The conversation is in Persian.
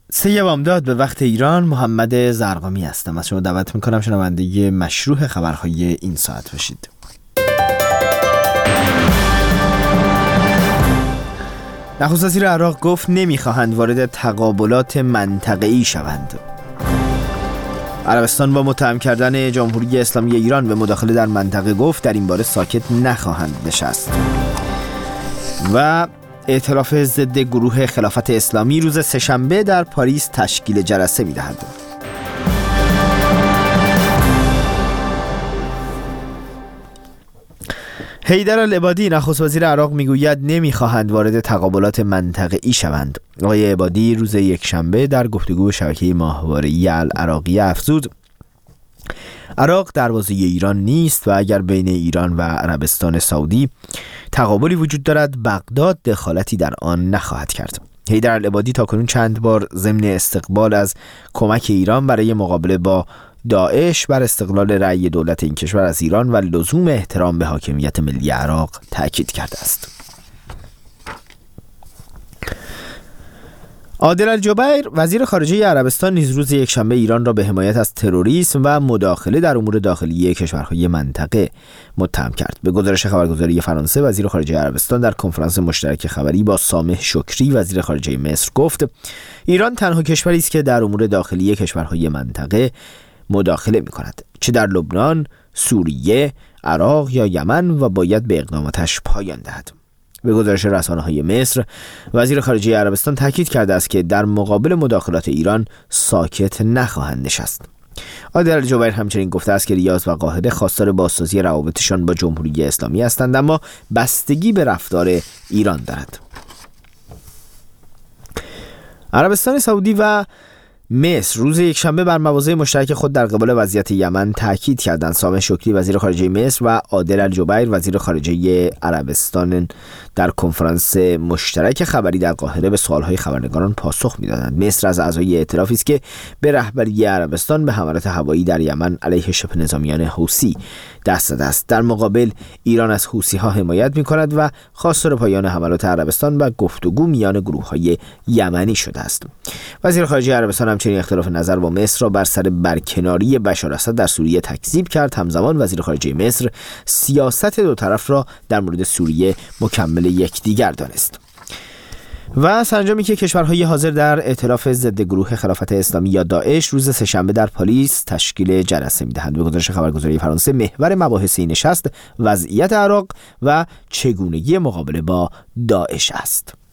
سه بامداد به وقت ایران، محمد زرقامی هستم. از شما دعوت میکنم شنونده مشروع خبرهای این ساعت باشید. نخست وزیر عراق گفت نمیخواهند وارد تقابلات منطقه‌ای شوند. عربستان با متهم کردن جمهوری اسلامی ایران به مداخله در منطقه گفت در این باره ساکت نخواهند نشست. و ائتلاف ضد گروه خلافت اسلامی روز سه‌شنبه در پاریس تشکیل جلسه می‌دهد. حیدرالعبادی نخست وزیر عراق میگوید نمی‌خواهند وارد تقابلات منطقه‌ای شوند. آقای عبادی روز یکشنبه در گفتگو شبکه ماهواره‌ای العراقی افزود عراق دروازه ایران نیست و اگر بین ایران و عربستان سعودی تقابلی وجود دارد بغداد دخالتی در آن نخواهد کرد. حیدرالعبادی تاکنون چند بار ضمن استقبال از کمک ایران برای مقابله با داعش بر استقلال رأی دولت این کشور از ایران و لزوم احترام به حاکمیت ملی عراق تأکید کرده است. عادل الجبیر وزیر خارجه عربستان نیز روز یکشنبه ایران را به حمایت از تروریسم و مداخله در امور داخلی کشورهای منطقه متهم کرد. به گزارش خبرگزاری فرانسه، وزیر خارجه عربستان در کنفرانس مشترک خبری با سامح شکری وزیر خارجه مصر گفت ایران تنها کشوری است که در امور داخلی کشورهای منطقه مداخله می‌کند، چه در لبنان، سوریه، عراق یا یمن، و باید به اقداماتش پایان دهد. به گزارش رسانه‌های مصر، وزیر خارجه عربستان تاکید کرده است که در مقابل مداخلات ایران ساکت نخواهند نشست. عادل الجبیر همچنین گفته است که ریاض و قاهره خواستار بازسازی روابطشان با جمهوری اسلامی هستند، اما بستگی به رفتار ایران دارد. عربستان سعودی و مصر روز یکشنبه بر مواضع مشترک خود در قبال وضعیت یمن تاکید کردند. سامح شکری وزیر خارجه مصر و عادل الجبیر وزیر خارجه عربستان در کنفرانس مشترک خبری در قاهره به سوالهای خبرنگاران پاسخ می‌دادند. مصر از اعضای ائتلافی است که به رهبری عربستان به حملات هوایی در یمن علیه شبه نظامیان حوثی دست زده است. در مقابل ایران از حوثی‌ها حمایت می‌کند و خواستار پایان حملات عربستان و گفتگو میان گروه‌های یمنی شده است. وزیر خارجه عربستان همچنین اختلاف نظر با مصر را بر سر برکناری بشار اسد در سوریه تکذیب کرد. همزمان وزیر خارجه مصر سیاست دو طرف را در مورد سوریه مکمل یکدیگر دانست. و سرانجامی که کشورهای حاضر در ائتلاف ضد گروه خلافت اسلامی یا داعش روز سه‌شنبه در پاریس تشکیل جلسه می‌دهند. به گزارش خبرگزاری فرانسه، محور مباحث این نشست وضعیت عراق و چگونگی مقابله با داعش است.